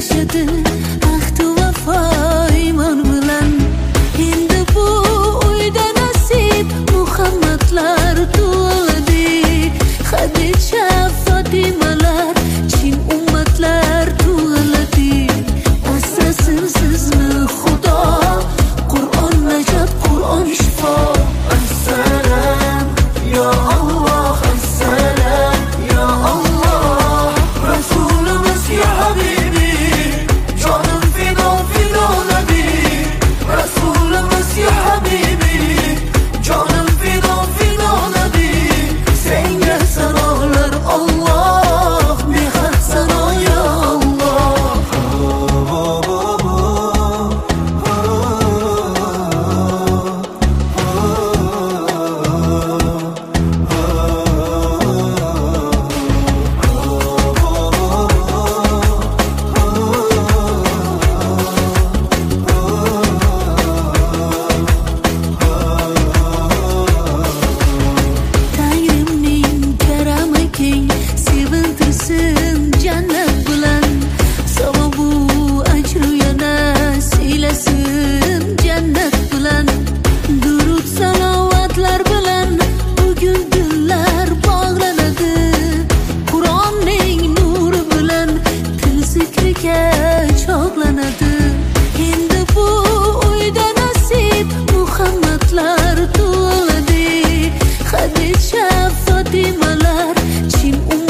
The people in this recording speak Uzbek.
yashadi ahdi vafo iymon bilan. Endi bu uyda nasib Muhammadlar tug'iladi. Xadicha Fotimalar chin ummatlar tug'iladi. Asrasin sizni Xudo, Qur'on najot, Qur'on shifo. Assalam ya Allah, assalam ya Allah. Rasulimiz ya habibi, jonim fido fido nabi. Rasulimiz ya habibi, jonim fido fido nabi. Senga sanolar Allah, mehat sano ya Allah. Tangrimning karami keng, sevintirsin jannat bilan. Savobu ajru yana siylasin jannat bilan. Durud salovatlar bilan bugun dillar bog'lanadi. Qur'onning nuri bilan til zikriga chog'lanadi. Endi bu uyda nasib Muhammadlar tug'iladi. Xadicha Fotimalar chin